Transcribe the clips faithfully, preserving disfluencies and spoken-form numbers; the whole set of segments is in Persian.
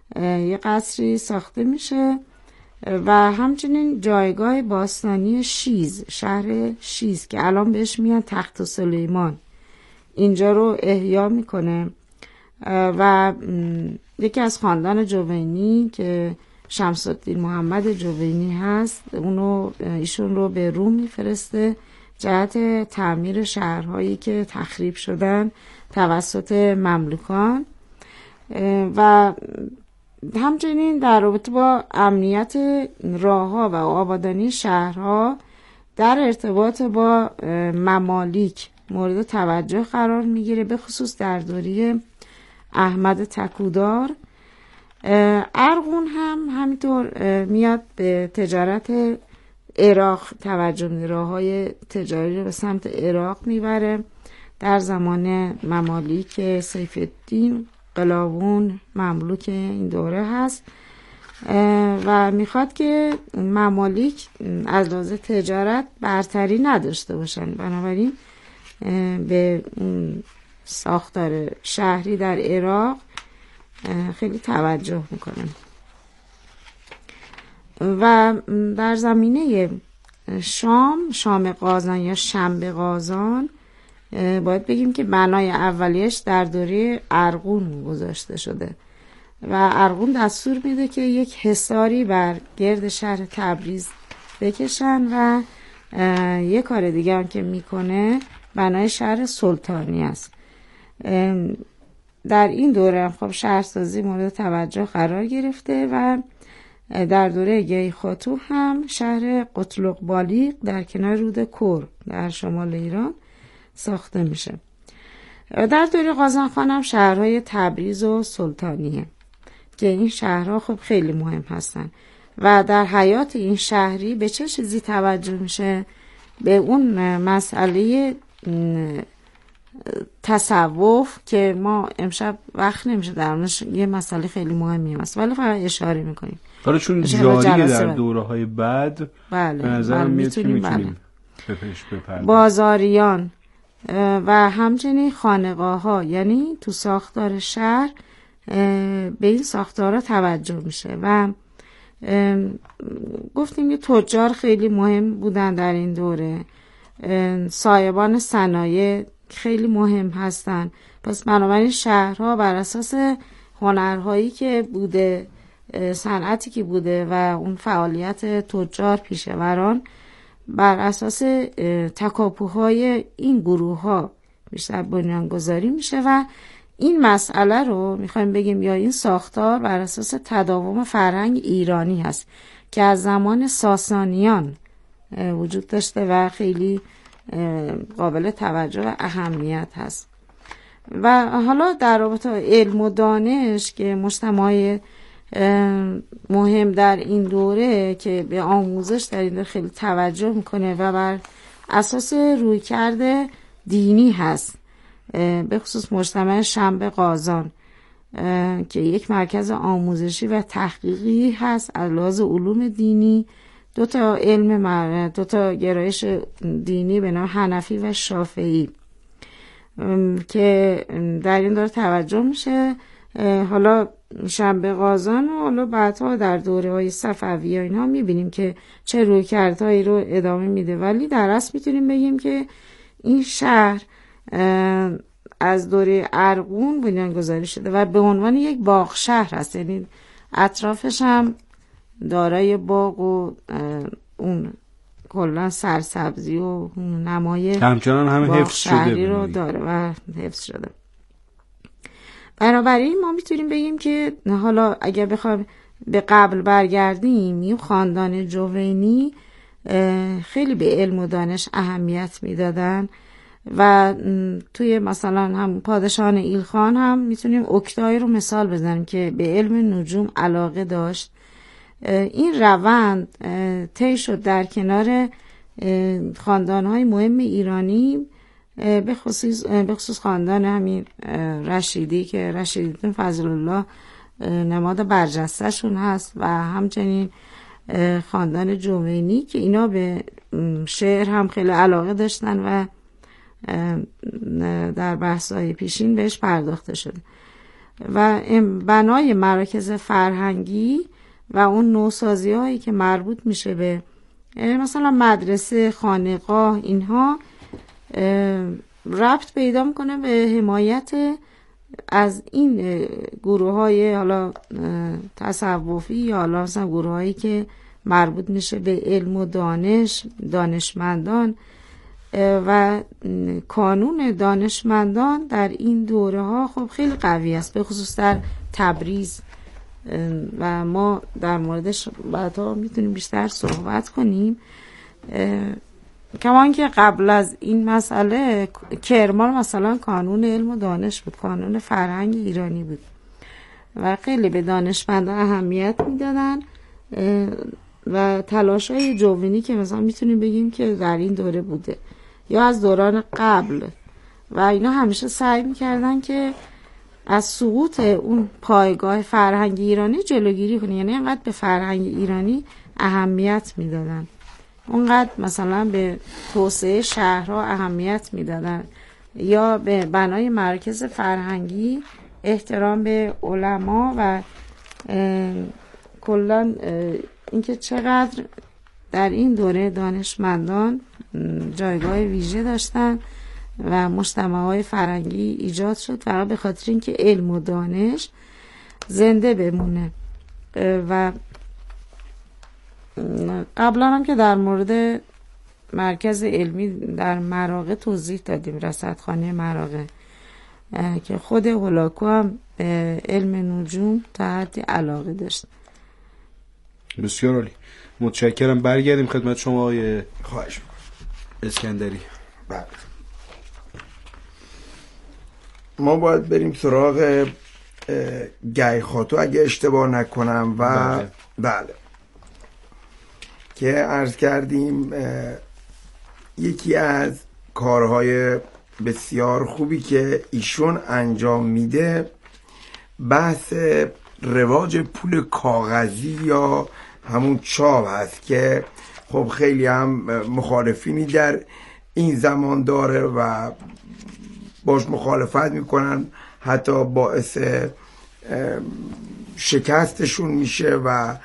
یه قصری ساخته میشه و همچنین جایگاه باستانی شیز، شهر شیز که الان بهش میان تخت سلیمان، اینجا رو احیا میکنه و یکی از خاندان جوینی که شمس الدین محمد جوینی هست، اونو ایشون رو به روم میفرسته جهت تعمیر شهرهایی که تخریب شدن توسط مملوکان و همچنین در رابطه با امنیت راه‌ها و آبادانی شهرها در ارتباط با ممالیک مورد توجه قرار میگیره، به خصوص در دوره احمد تکودار. ارغون هم همینطور میاد به تجارت عراق توجه میده، راه‌های تجاری رو به سمت عراق میبره در زمان ممالیک سیف الدین قلاوون مملوک این دوره هست و میخواد که ممالیک از لحاظ تجارت برتری نداشته باشن، بنابراین به ساختار شهری در عراق خیلی توجه میکنن. و در زمینه شام، شام قازان یا شنبه قازان، باید بگیم که بنای اولیش در دوره ارغون گذاشته شده و ارغون دستور میده که یک حصاری بر گرد شهر تبریز بکشن و یک کار دیگه هم که میکنه بنای شهر سلطانی است. در این دوره خب شهرسازی مورد توجه قرار گرفته و در دوره گیخاتو هم شهر قطلق بالیق در کنار رود کور در شمال ایران ساخته میشه. در دوره قازان خان هم شهرهای تبریز و سلطانیه که این شهرها خب خیلی مهم هستن و در حیات این شهری به چه چیزی توجه میشه؟ به اون مسئله تصوف که ما امشب وقت نمیشه درمونش، یه مسئله خیلی مهمی هست ولی فقط اشاره میکنیم حالا چون جاریه در دوره های بعد. بله به نظرم میتونیم بله. بهش بپردازیم. بازاریان و همچنین خانقاه ها، یعنی تو ساختار شهر به این ساختارها توجه میشه و گفتیم که تجار خیلی مهم بودن در این دوره، صاحبان صنایع خیلی مهم هستن. پس بنابراین شهرها بر اساس هنرهایی که بوده، صنعتی که بوده و اون فعالیت تجار پیشوران، بر اساس تکاپوهای این گروه ها بیشتر بنیانگذاری میشه و این مسئله رو میخوایم بگیم یا این ساختار بر اساس تداوم فرهنگ ایرانی هست که از زمان ساسانیان وجود داشته و خیلی قابل توجه و اهمیت هست. و حالا در رابطه علم و دانش که مجتمع مهم در این دوره که به آموزش در این دوره خیلی توجه میکنه و بر اساس رویکرد دینی هست، به خصوص مجتمع شنبه قازان که یک مرکز آموزشی و تحقیقی هست از لحاظ علوم دینی، دو تا علم دو تا گرایش دینی به نام حنفی و شافعی که در این دوره توجه میشه. حالا شنبه قازان و حالا بعدها در دوره های صفوی اینا میبینیم که چه رویکردهایی رو ادامه میده، ولی در اصل میتونیم بگیم که این شهر از دوره ارغون بنیانگذاری شده و به عنوان یک باغ شهر هست، یعنی اطرافش هم دارای باغ و اون کلا سرسبزی و نمای همچنان هم حفظ شده رو داره و حفظ شده. بنابراین ما میتونیم بگیم که حالا اگر بخوایم به قبل برگردیم، این خاندان جوینی خیلی به علم و دانش اهمیت میدادن و توی مثلا هم پادشاهان ایلخان هم میتونیم اکتای رو مثال بزنیم که به علم نجوم علاقه داشت. این روند طی شد در کنار خاندان‌های مهم ایرانی، به خصوص به خصوص خاندان همین رشیدی که رشیدی فضل الله نماد برجسته شون هست و همچنین خاندان جوینی که اینا به شعر هم خیلی علاقه داشتن و در بحث‌های پیشین بهش پرداخته شد. و بنای مراکز فرهنگی و اون نوسازی هایی که مربوط میشه به مثلا مدرسه، خانقاه، اینها ربط پیدا میکنه به حمایت از این گروه های حالا تصوفی یا حالا مثلا گروه هایی که مربوط میشه به علم و دانش، دانشمندان. و کانون دانشمندان در این دوره ها خب خیلی قوی است، به خصوص در تبریز و ما در موردش بعدا میتونیم بیشتر صحبت کنیم. کمان که قبل از این مسئله کرمان مثلا کانون علم و دانش بود، کانون فرهنگ ایرانی بود و خیلی به دانشمندان اهمیت میدادن و تلاش های جوینی که مثلا میتونیم بگیم که در این دوره بوده یا از دوران قبل و اینا همیشه سعی میکردن که از سقوط اون پایگاه فرهنگ ایرانی جلوگیری کنه، یعنی اینقدر به فرهنگ ایرانی اهمیت میدادن، اونقدر مثلا به توسعه شهرها اهمیت میدادن یا به بنای مرکز فرهنگی، احترام به علما و کلا اینکه چقدر در این دوره دانشمندان جایگاه ویژه داشتن و مجتمع‌های فرهنگی ایجاد شد فقط به خاطر اینکه علم و دانش زنده بمونه. و قبلا هم که در مورد مرکز علمی در مراغه توضیح دادیم، رصدخانه مراغه، که خود هولاکو هم به علم نجوم تا حدی علاقه داشت. بسیار عالی، متشکرم. برگردیم خدمت شما آقای خواهش اسکندری. بله، ما باید بریم سراغ گیخاتو اگه اشتباه نکنم و بله, بله. که عرض کردیم یکی از کارهای بسیار خوبی که ایشون انجام میده بحث رواج پول کاغذی یا همون چاپ هست که خب خیلی هم مخالفینی در این زمان داره و باش مخالفت میکنن، حتی باعث شکستشون میشه و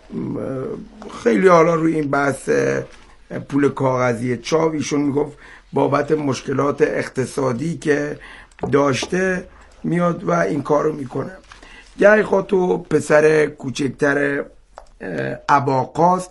خیلی حالا روی این بحث پول کاغذی چاپ ایشون میگفت بابت مشکلات اقتصادی که داشته میاد و این کارو میکنه. گیخاتو پسر کوچکتر اباقاست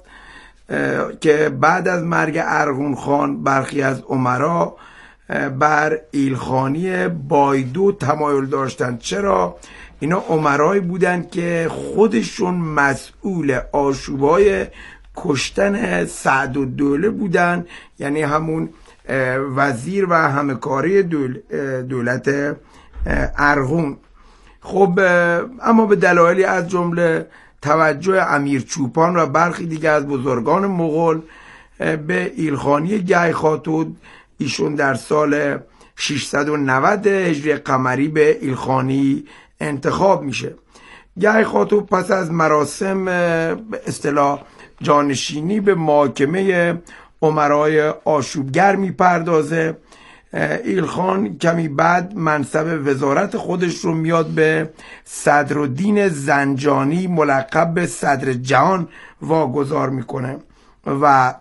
که بعد از مرگ ارغون خان برخی از امرا بر ایلخانی بایدو تمایل داشتند. چرا؟ اینا امرایی بودند که خودشون مسئول آشوبای کشتن سعدالدوله بودن، یعنی همون وزیر و همکاری دول دولت ارغون. خب اما به دلایلی از جمله توجه امیر چوپان و برخی دیگه از بزرگان مغول به ایلخانی گیخاتو، ایشون در سال ششصد و نود هجری قمری به ایلخانی انتخاب میشه. گیخاتو پس از مراسم به اصطلاح جانشینی به محاکمه امرای آشوبگر میپردازه. ایلخان کمی بعد منصب وزارت خودش رو میاد به صدرالدین زنجانی ملقب به صدر جهان واگذار میکنه و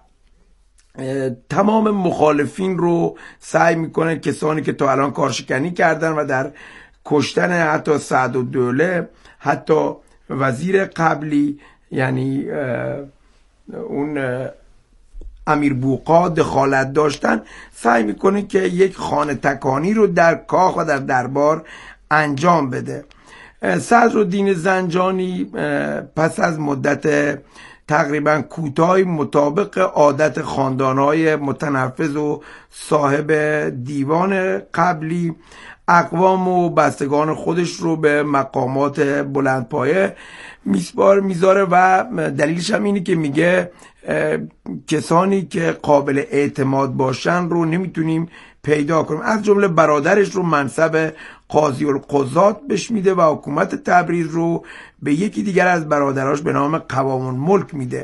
تمام مخالفین رو سعی میکنه، کسانی که تا الان کارشکنی کردن و در کشتن حتی سعدالدوله، حتی وزیر قبلی یعنی اون امیر بوقا دخالت داشتن، سعی میکنه که یک خانه تکانی رو در کاخ و در دربار انجام بده. صدرالدین زنجانی پس از مدت تقریبا کوتاهی مطابق عادت خاندانهای متنفذ و صاحب دیوان قبلی اقوام و بستگان خودش رو به مقامات بلندپایه میسپار میذاره و دلیلش هم اینه که میگه کسانی که قابل اعتماد باشن رو نمیتونیم پیدا کنیم. از جمله برادرش رو منصب قاضی القضات بهش میده و حکومت تبریز رو به یکی دیگر از برادراش به نام قوام الملک میده.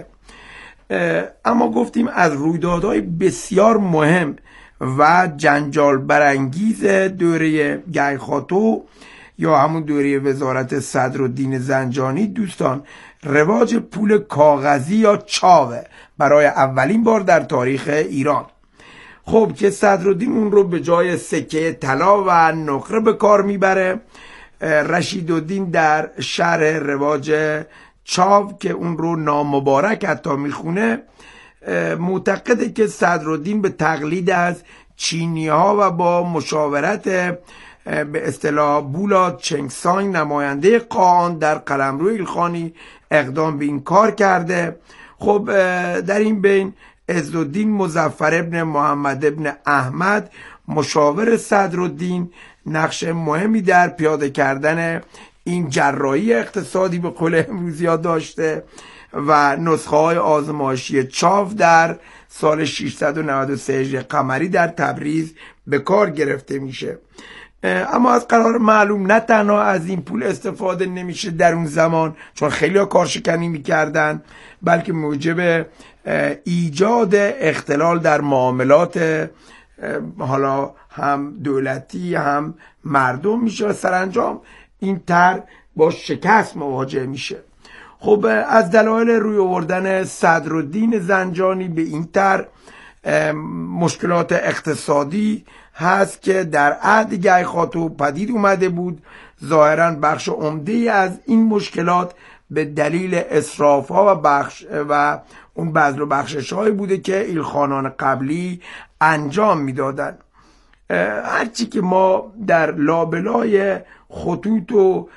اما گفتیم از رویدادهای بسیار مهم و جنجال برانگیز دوره گیخاتو یا همون دوره وزارت صدرالدین زنجانی دوستان رواج پول کاغذی یا چاوه برای اولین بار در تاریخ ایران. خب که صدرالدین اون رو به جای سکه طلا و نقره به کار میبره. رشیدالدین در شرح رواج چاو که اون رو نامبارک حتی میخونه معتقده که صدرالدین به تقلید از چینی ها و با مشاورت به اصطلاح بولا چنگسانگ نماینده قاآن در قلمرو ایلخانی اقدام به این کار کرده. خب در این بین عزالدین مظفر ابن محمد ابن احمد مشاور صدرالدین نقش مهمی در پیاده کردن این جراحی اقتصادی به قول امروزی ها داشته و نسخه های آزمایشی چاو در سال ششصد و نود و سه هجری قمری در تبریز به کار گرفته میشه. اما از قرار معلوم نه تنها از این پول استفاده نمیشه در اون زمان چون خیلی ها کارشکنی میکردن، بلکه موجب ایجاد اختلال در معاملات حالا هم دولتی هم مردم میشه و سرانجام این طرح با شکست مواجه میشه. خب از دلایل روی آوردن صدرالدین زنجانی به این طرح مشکلات اقتصادی هست که در عهد گیخاتو پدید اومده بود. ظاهرا بخش عمده از این مشکلات به دلیل اسراف ها و بخش و اون بذل و بخشش هایی بوده که ایلخانان قبلی انجام میدادن. هرچی که ما در لابلای خطوط و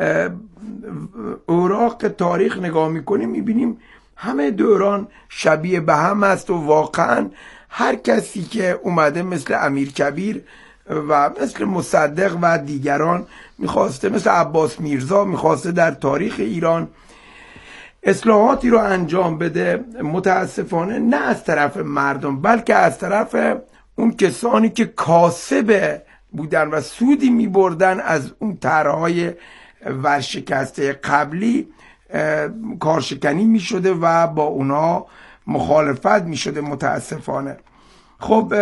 اوراق تاریخ نگاه میکنیم میبینیم همه دوران شبیه به هم است و واقعا هر کسی که اومده مثل امیرکبیر و مثل مصدق و دیگران میخواسته، مثل عباس میرزا میخواسته در تاریخ ایران اصلاحاتی رو انجام بده، متاسفانه نه از طرف مردم بلکه از طرف اون کسانی که کاسب بودن و سودی میبردن از اون طرحهای ورشکسته قبلی کارشکنی میشده و با اونا مخالفت میشده متاسفانه. خب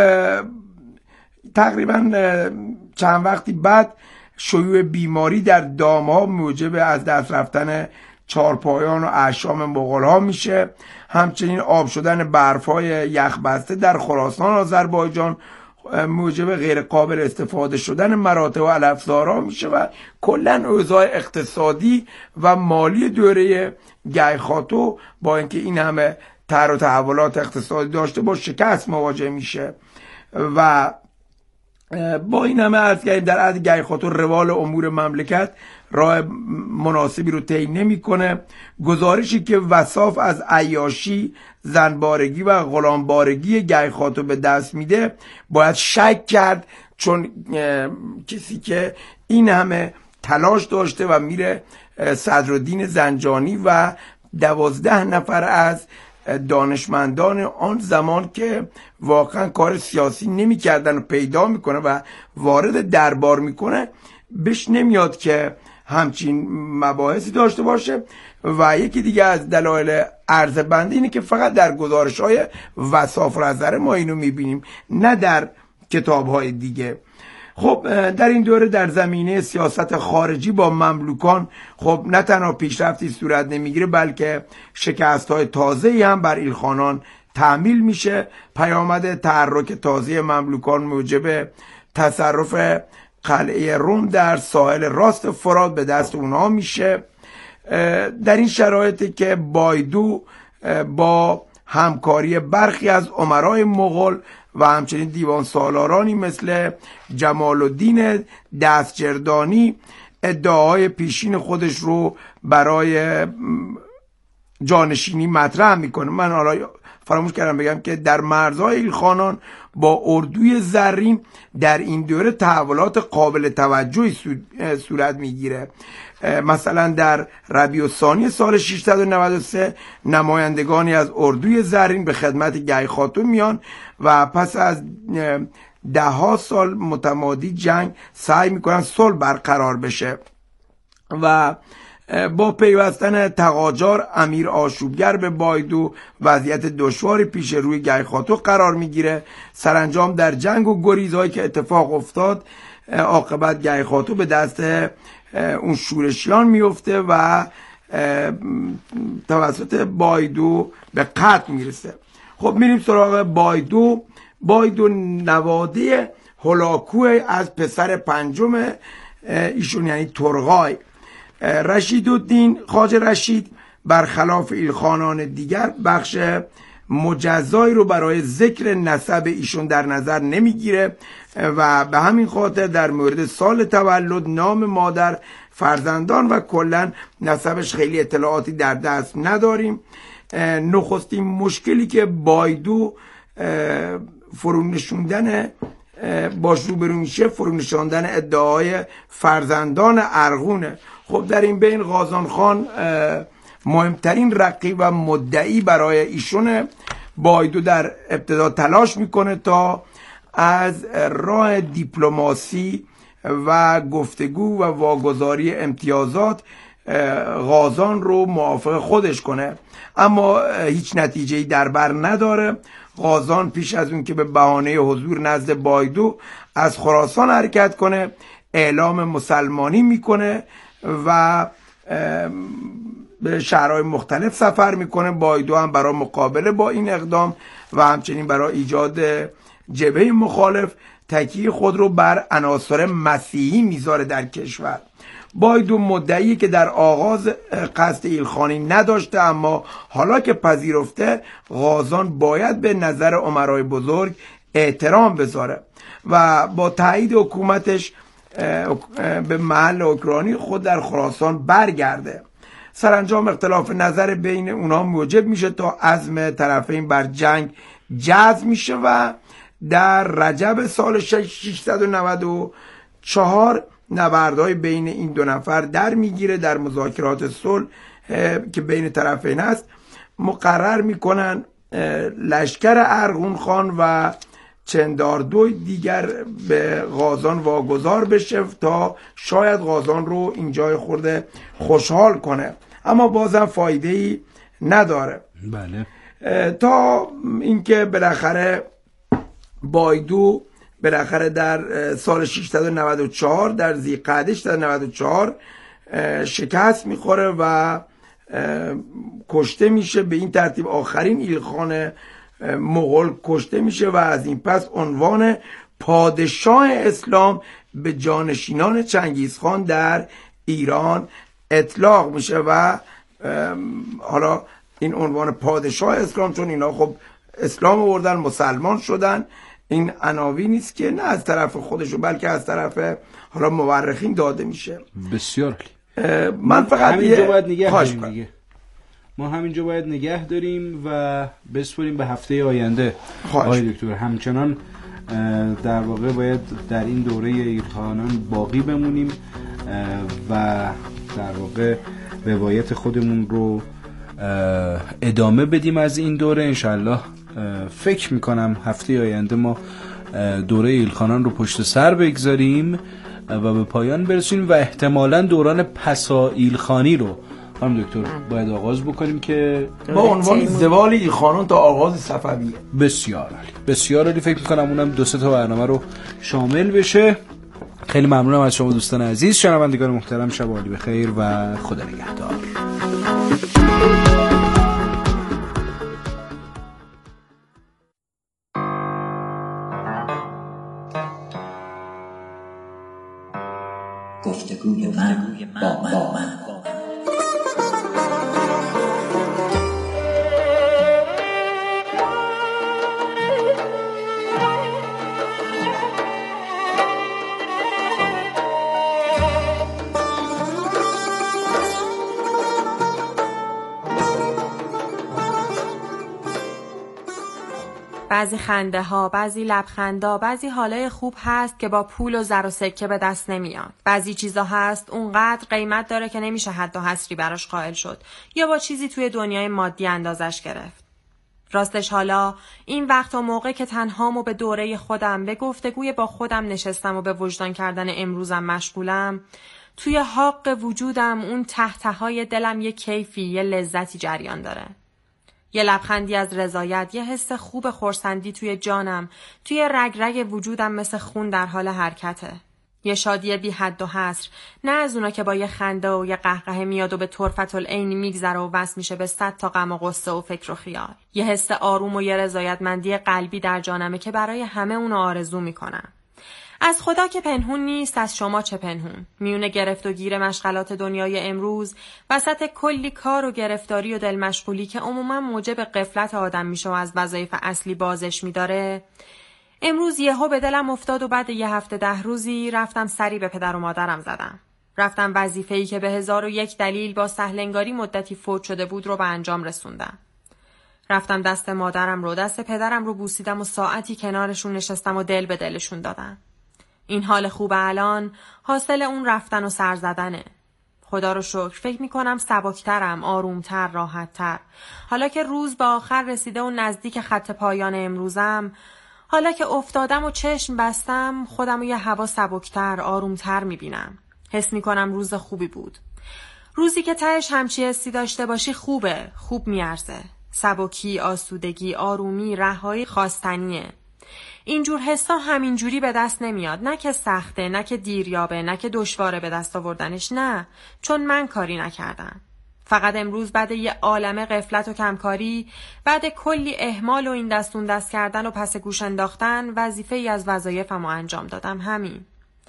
تقریبا چند وقتی بعد شیوع بیماری در دامها موجب از دست رفتن چارپایان و اعشام مغول ها میشه. همچنین آب شدن برفای یخبسته در خراسان آذربایجان موجب غیر قابل استفاده شدن مراتع و علفزارها میشه و کلا اوضاع اقتصادی و مالی دوره گیخاتو با اینکه این همه طرح و تحولات اقتصادی داشته با شکست مواجه میشه و با این همه عرض کردیم در عهد گیخاتو روال امور مملکت راه مناسبی رو طی نمیکنه. گزارشی که وصاف از عیاشی، زنبارگی و غلامبارگی گیخاتو به دست میده باید شک کرد، چون کسی که این همه تلاش داشته و میره صدرالدین زنجانی و دوازده نفر از دانشمندان آن زمان که واقعا کار سیاسی نمی کردن و پیدا میکنه و وارد دربار میکنه، بهش نمیاد که همچین مباحثی داشته باشه. و یکی دیگه از دلایل عرض بنده اینه که فقط در گزارش های وصاف رزره ما اینو میبینیم، نه در کتاب های دیگه. خب در این دوره در زمینه سیاست خارجی با مملوکان خب نه تنها پیشرفتی صورت نمیگیره بلکه شکست های تازه‌ای هم بر ایلخانان تحمیل میشه. پیامد تحرک تازه مملوکان موجب تصرف قلعه روم در ساحل راست فرات به دست اونها میشه. در این شرایطی که بایدو با همکاری برخی از امرای مغول و همچنین دیوان سالارانی مثل جمال الدین دستجردانی ادعاهای پیشین خودش رو برای جانشینی مطرح میکنه. من حالا فراموش کردم بگم که در مرزهای ایلخانان با اردوی زرین در این دوره تحولات قابل توجهی صورت میگیره. مثلا در ربیع الثانی سال ششصد و نود و سه نمایندگانی از اردوی زرین به خدمت گیخاتو میان و پس از ده ها سال متمادی جنگ سعی میکنن صلح برقرار بشه و با پیوستن تقاجار امیر آشوبگر به بایدو وضعیت دشواری پیش روی گیخاتو قرار میگیره. سرانجام در جنگ و گریزهایی که اتفاق افتاد عاقبت گهی خاطو به دست اون شورشیان میفته و توسط بایدو به قتل میرسه. خب میریم سراغ بایدو. بایدو نواده هولاکو از پسر پنجم ایشون یعنی ترغای. رشیدالدین خواجه رشید برخلاف ایلخانان دیگر بخش مجزایی رو برای ذکر نسب ایشون در نظر نمیگیره و به همین خاطر در مورد سال تولد، نام مادر، فرزندان و کلا نسبش خیلی اطلاعاتی در دست نداریم. نخستین مشکلی که بایدو فرونشوندن باش روبرو میشه فرونشاندن ادعای فرزندان ارغونه. خب در این بین قازان خان مهمترین رقیب و مدعی برای ایشونه. بایدو در ابتدا تلاش میکنه تا از راه دیپلماسی و گفتگو و واگذاری امتیازات قازان رو موافق خودش کنه، اما هیچ نتیجه‌ای در بر نداره. قازان پیش از اون که به بهانه حضور نزد بایدو از خراسان حرکت کنه اعلام مسلمانی میکنه و به شهرهای مختلف سفر میکنه. بایدو هم برای مقابله با این اقدام و همچنین برای ایجاد جبهه مخالف تکیه خود رو بر عناصر مسیحی میذاره در کشور. بایدو مدعی که در آغاز قصد ایلخانی نداشته، اما حالا که پذیرفته قازان باید به نظر امرای بزرگ احترام بذاره و با تایید حکومتش به محل اوکراینی خود در خراسان برگرده. سرانجام اختلاف نظر بین اونا موجب میشه تا عزم طرفین بر جنگ جزم میشه و در رجب سال ششصد و نود و چهار نبردهای بین این دو نفر در میگیره. در مذاکرات صلح که بین طرفین هست مقرر میکنن لشکر ارغون خان و چنداردوی دیگر به قازان واگذار بشه تا شاید قازان رو اینجای خورده خوشحال کنه، اما بازم فایده ای نداره. بله. تا اینکه بالاخره بایدو بالاخره در سال ششصد و نود و چهار در ذی‌قعده ششصد و نود و چهار شکست میخوره و کشته میشه. به این ترتیب آخرین ایلخان مغول کشته میشه و از این پس عنوان پادشاه اسلام به جانشینان چنگیزخان در ایران اطلاق میشه و حالا این عنوان پادشاه اسلام، چون اینا خب اسلام آوردن، مسلمان شدن، این عناوین نیست که نه از طرف خودشو بلکه از طرف حالا مورخین داده میشه. بسیار من فقط همینجا باید نگه داریم دیگه. ما همینجا باید نگه داریم و بسپریم به هفته آینده. آقای دکتر همچنان در واقع باید در این دوره ایلخانان باقی بمونیم و در واقع روایت خودمون رو ادامه بدیم از این دوره. انشالله فکر میکنم هفته آینده ما دوره ایلخانان رو پشت سر بگذاریم و به پایان برسونیم و احتمالاً دوران پسا ایلخانی رو خانم دکتر باید آغاز بکنیم که با عنوان زوال ایلخانان تا آغاز صفویه. بسیار عالی، بسیار عالی. فکر میکنم اونم دو سه تا برنامه رو شامل بشه. خیلی ممنونم از شما دوستان عزیز. شنوندگان محترم، شب عالی بخیر و خدا نگهدار. گفتگوی من با من, با من. بعضی خنده ها، بعضی لبخندا، بعضی حالای خوب هست که با پول و زر و سکه به دست نمیاد. بعضی چیزا هست اونقدر قیمت داره که نمیشه حد و حصری براش قائل شد یا با چیزی توی دنیای مادی اندازش گرفت. راستش حالا این وقت و موقع که تنهام و به دوره خودم به گفتگوی با خودم نشستم و به وجدان کردن امروزم مشغولم، توی حق وجودم اون ته ته‌های دلم یه کیفی، یه لذتی جریان داره. یه لبخندی از رضایت، یه حس خوب خرسندی توی جانم، توی رگ رگ وجودم مثل خون در حال حرکته. یه شادی بی حد و حصر، نه از اونا که با یه خنده و یه قهقه میاد و به طرفت العین میگذره و وصل میشه به صد تا غم و غصه و فکر و خیال. یه حس آروم و یه رضایتمندی قلبی در جانمه که برای همه اونو آرزو میکنم. از خدا که پنهون نیست، از شما چه پنهون. میونه گرفت و گیر مشغلات دنیای امروز، وسط کلی کار و گرفتاری و دل مشغولی که عموما موجب غفلت آدم میشه و از وظایف اصلی بازش میداره، امروز یهو به دلم افتاد و بعد یه هفته ده روزی رفتم سری به پدر و مادرم زدم. رفتم وظیفه‌ای که به هزار و یک دلیل با سهلنگاری مدتی فوت شده بود رو به انجام رسوندم. رفتم دست مادرم رو، دست پدرم رو بوسیدم و ساعتی کنارشون نشستم و دل به دلشون دادم. این حال خوب الان حاصل اون رفتن و سر زدنه. خدا رو شکر فکر میکنم سبکترم، آرومتر، راحتتر. حالا که روز به آخر رسیده و نزدیک خط پایان امروزم، حالا که افتادم و چشم بستم، خودم رو یه هوا سبکتر، آرومتر میبینم. حس میکنم روز خوبی بود. روزی که تهش همچی حسی داشته باشی خوبه، خوب میارزه. سبکی، آسودگی، آرومی، رهایی خواستنیه. اینجور حسا همینجوری به دست نمیاد، نه که سخته، نه که دیریابه، نه که دشواره به دست آوردنش، نه، چون من کاری نکردم. فقط امروز بعد یه عالمه غفلت و کمکاری، بعد کلی اهمال و این دستون دست کردن و پس گوش انداختن، وظیفه ای از وظایفم رو انجام دادم. همین.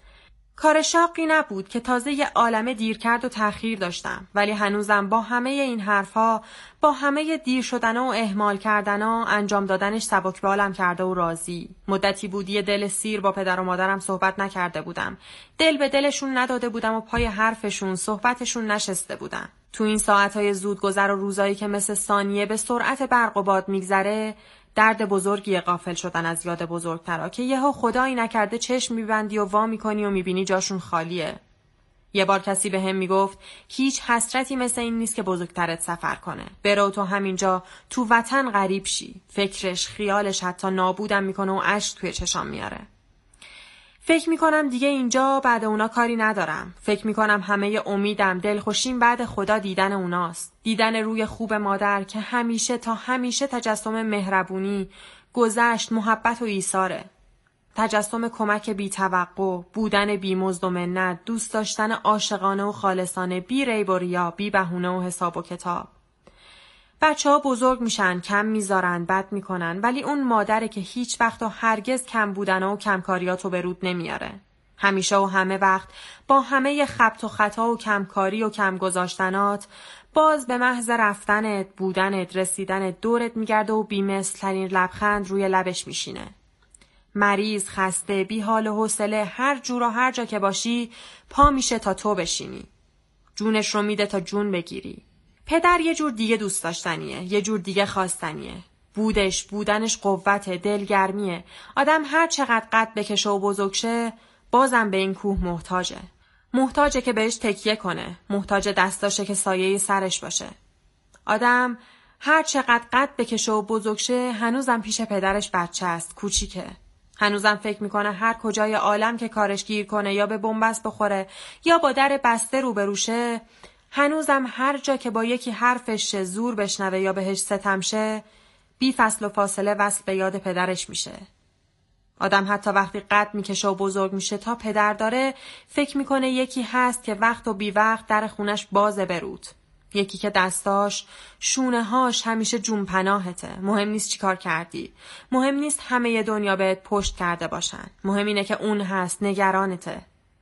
کار شاقی نبود که تازه یه عالمه دیر کرد و تأخیر داشتم، ولی هنوزم با همه این حرفا، با همه دیر شدنا و اهمال کردنا، انجام دادنش سبکبالم کرده و راضی. مدتی بود یه دل سیر با پدر و مادرم صحبت نکرده بودم. دل به دلشون نداده بودم و پای حرفشون، صحبتشون نشسته بودم. تو این ساعتهای زودگذر و روزایی که مثل ثانیه به سرعت برق و باد میگذره، درد بزرگی غافل شدن از یاد بزرگترا که یهو خدایی نکرده چشم میبندی و وا میکنی و میبینی جاشون خالیه. یه بار کسی به هم میگفت هیچ حسرتی مثل این نیست که بزرگترت سفر کنه. برو تو همینجا تو وطن غریب شی. فکرش، خیالش حتی نابودم میکنه و اشک توی چشام میاره. فکر میکنم دیگه اینجا بعد اونا کاری ندارم. فکر میکنم همه امیدم، دلخوشیم بعد خدا دیدن اوناست. دیدن روی خوب مادر که همیشه تا همیشه تجسم مهربونی، گذشت، محبت و ایثاره. تجسم کمک بی توقع، بودن بی مزد و منت، دوست داشتن عاشقانه و خالصانه، بی ریب و ریا، بی بهونه و حساب و کتاب. بچه ها بزرگ میشن، کم میذارن، بد میکنن، ولی اون مادره که هیچ وقت و هرگز کم بودن و کمکاریاتو به رود نمیاره. همیشه و همه وقت با همه خبط و خطا و کمکاری و کم گذاشتنات باز به محض رفتنت، بودنت، رسیدنت دورت میگرده و بی‌مثل ترین لبخند روی لبش میشینه. مریض، خسته، بی حال و حوصله، هر جور و هر جا که باشی پا میشه تا تو بشینی. جونش رو میده تا جون بگیری. پدر یه جور دیگه دوست داشتنیه، یه جور دیگه خواستنیه. بودش، بودنش قوت، دلگرمیه. آدم هر چقدر قد بکشه و بزرگ شه، بازم به این کوه محتاجه. محتاجه که بهش تکیه کنه، محتاج دستاشه که سایه سرش باشه. آدم هر چقدر قد بکشه و بزرگ شه، هنوزم پیش پدرش بچه است، کوچیکه. هنوزم فکر میکنه هر کجای عالم که کارش گیر کنه یا به بنبست بخوره یا با در بسته روبروشه، هنوزم هر جا که با یکی حرفش زور بشنوه یا بهش ستم شه، بی فصل و فاصله وصل به یاد پدرش میشه. آدم حتی وقتی قد میکشه و بزرگ میشه تا پدر داره، فکر میکنه یکی هست که وقت و بی وقت در خونش بازه برود. یکی که دستاش، شونه هاش همیشه جون پناهته. مهم نیست چی کار کردی. مهم نیست همه دنیا بهت پشت کرده باشن. مهم اینه که اون هست، نگرانته.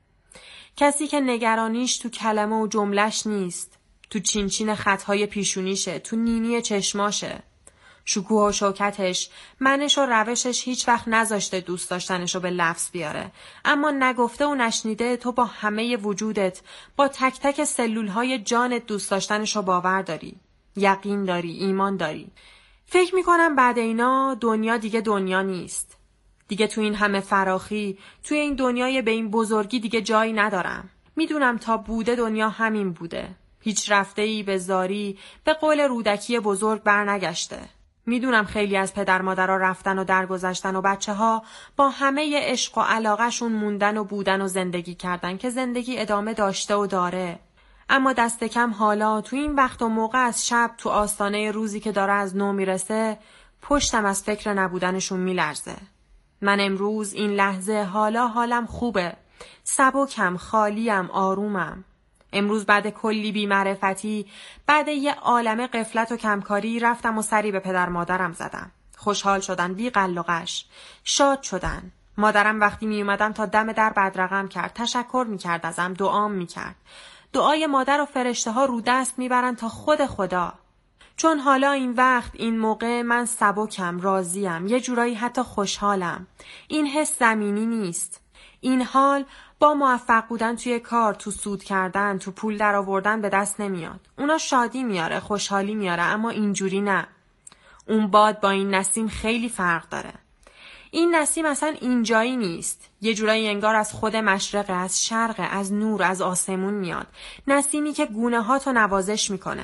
کسی که نگرانیش تو کلمه و جملش نیست، تو چینچین خطهای پیشونیشه، تو نینی چشماشه. شکوه و شوکتش، منش و روشش هیچ وقت نذاشته دوست داشتنشو به لفظ بیاره، اما نگفته و نشنیده تو با همه وجودت، با تک تک سلولهای جانت دوست داشتنشو باور داری، یقین داری، ایمان داری. فکر میکنم بعد اینا دنیا دیگه دنیا نیست. دیگه تو این همه فراخی، توی این دنیای به این بزرگی دیگه جایی ندارم. میدونم تا بوده دنیا همین بوده. هیچ رفته‌ای به زاری، به قول رودکی بزرگ برنگشته. میدونم خیلی از پدر مادرها رفتن و درگذشتن و بچه ها با همه عشق و علاقهشون موندن و بودن و زندگی کردن که زندگی ادامه داشته و داره. اما دست کم حالا تو این وقت و موقع از شب تو آستانه روزی که داره از نو میرسه، پشتم از فکر نبودنشون میلرزه. من امروز این لحظه حالا حالم خوبه. سبکم، خالیم، آرومم. امروز بعد کلی بی‌معرفتی، بعد یه عالمه غفلت و کمکاری رفتم و سری به پدر مادرم زدم. خوشحال شدن، بی قل و قش. شاد شدن. مادرم وقتی می اومدم تا دم در بدرقم کرد، تشکر می کرد ازم، دعام می کرد. دعای مادر و فرشته ها رو دست می برن تا خود خدا. چون حالا این وقت، این موقع من سبکم، راضیم، یه جورایی حتی خوشحالم. این حس زمینی نیست. این حال با موفق بودن توی کار، تو سود کردن، تو پول در آوردن به دست نمیاد. اونا شادی میاره، خوشحالی میاره، اما اینجوری نه. اون باد با این نسیم خیلی فرق داره. این نسیم اصلا اینجایی نیست. یه جورایی انگار از خود مشرقه، از شرقه، از نور، از آسمون میاد. نسیمی که گونه ها تو نوازش میکنه.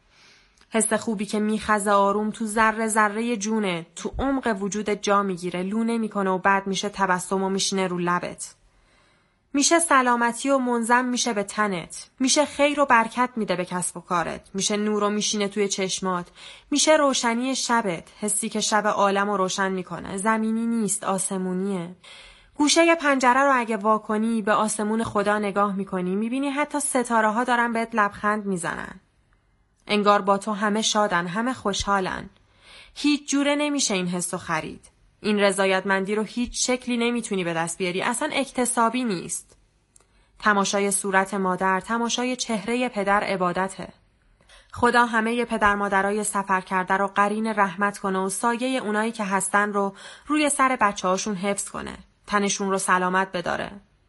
حس خوبی که میخزه آروم تو ذره ذره جونه، تو عمق وجود جا میگیره، لونه میکنه و بعد میشه تبسم و میشینه رو لبت. میشه سلامتی و منظم میشه به تنت. میشه خیر و برکت میده به کسب و کارت. میشه نور و میشینه توی چشمات. میشه روشنی شبت، حسی که شب عالم رو روشن میکنه. زمینی نیست، آسمونیه. گوشه پنجره رو اگه وا کنی، به آسمون خدا نگاه میکنی، میبینی حتی ستاره ها دارن بهت لبخند میزنن. انگار با تو همه شادن، همه خوشحالن. هیچ جوره نمیشه این حسو خرید. این رضایتمندی رو هیچ شکلی نمیتونی به دست بیاری. اصلا اکتسابی نیست. تماشای صورت مادر، تماشای چهره پدر عبادته. خدا همه پدر مادرای سفر کرده رو قرین رحمت کنه و سایه اونایی که هستن رو روی سر بچه هاشون حفظ کنه. تنشون رو سلامت بداره.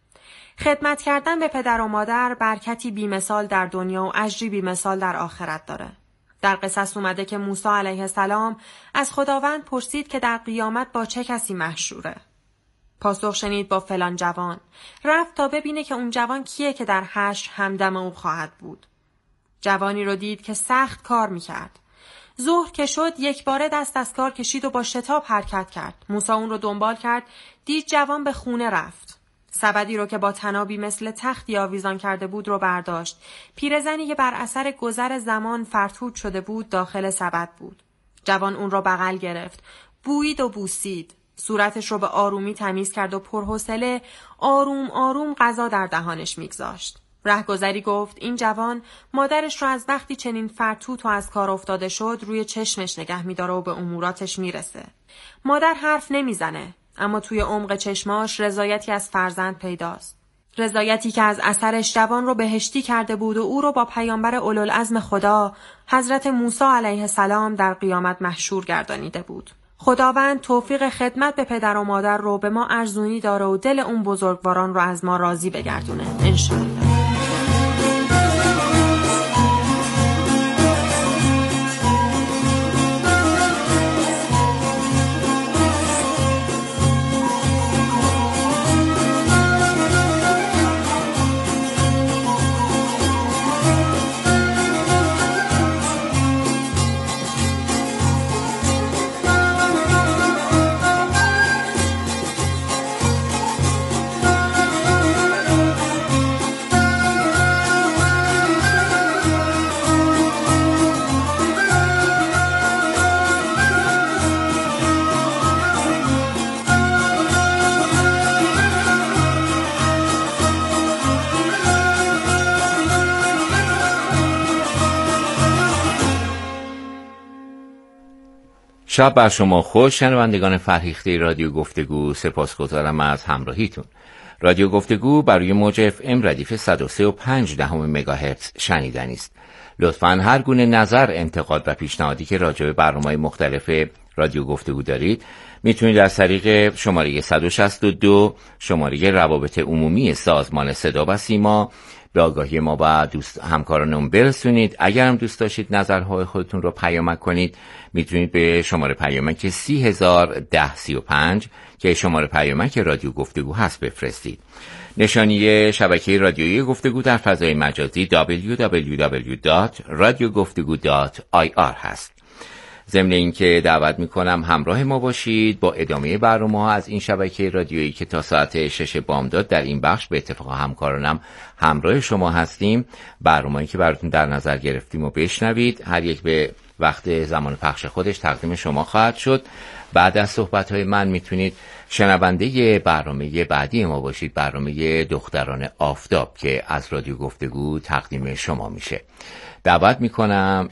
خدمت کردن به پدر و مادر برکتی بی‌مثال در دنیا و اجری بی‌مثال در آخرت داره. در قصص اومده که موسی علیه السلام از خداوند پرسید که در قیامت با چه کسی محشوره. پاسخ شنید با فلان جوان. رفت تا ببینه که اون جوان کیه که در حشر همدم او خواهد بود. جوانی رو دید که سخت کار میکرد. ظهر که شد یک باره دست از کار کشید و با شتاب حرکت کرد. موسی اون رو دنبال کرد، دید جوان به خونه رفت. سبدی رو که با تنابی مثل تختی آویزان کرده بود رو برداشت. پیرزنی که بر اثر گذر زمان فرتود شده بود داخل سبد بود. جوان اون رو بغل گرفت، بویید و بوسید. صورتش رو به آرومی تمیز کرد و پرحوصله آروم آروم غذا در دهانش میگذاشت. رهگذری گفت این جوان مادرش رو از وقتی چنین فرتود و از کار افتاده شد روی چشمش نگه میداره و به اموراتش میرسه. مادر حرف نمیزنه، اما توی عمق چشماش رضایتی از فرزند پیداست. رضایتی که از اثرش جوان رو بهشتی کرده بود و او رو با پیامبر اولوالعزم خدا حضرت موسی علیه السلام در قیامت محشور گردانیده بود. خداوند توفیق خدمت به پدر و مادر رو به ما ارزونی داره و دل اون بزرگواران رو از ما راضی بگردونه انشاءالله. شب بر شما خوش شنوندگان فرهیخته رادیو گفتگو، سپاسگزارم از همراهیتون. رادیو گفتگو بر روی موج اف ام ردیف صد و سه و پنج دهم مگاهرتز شنیدنی است. لطفاً هر گونه نظر، انتقاد و پیشنهادی که راجع به برنامه‌های مختلف رادیو گفتگو دارید میتونید از طریق شماره صد و شصت و دو شماره روابط عمومی سازمان صدا و سیما به آگاهی ما و دوست همکارانمون برسونید. اگر هم دوست داشتید نظرهای خودتون رو پیامک کنید میتونید به شماره پیامک سی هزار ده سی و پنج که شماره پیامک رادیو گفتگو هست بفرستید. نشانی شبکه رادیویی گفتگو در فضای مجازی دبلیو دبلیو دبلیو دات رادیو گفتگو دات آی آر هست. ضمن اینکه دعوت میکنم همراه ما باشید با ادامه برنامه ها از این شبکه رادیویی که تا ساعت شش بامداد در این بخش به اتفاق همکارانم همراه شما هستیم. برنامه‌ای که براتون در نظر گرفتیم و بشنوید، هر یک به وقت زمان پخش خودش تقدیم شما خواهد شد. بعد از صحبت‌های من میتونید شنونده برنامه بعدی ما باشید، برنامه دختران آفتاب که از رادیو گفتگو تقدیم شما میشه. دعوت میکنم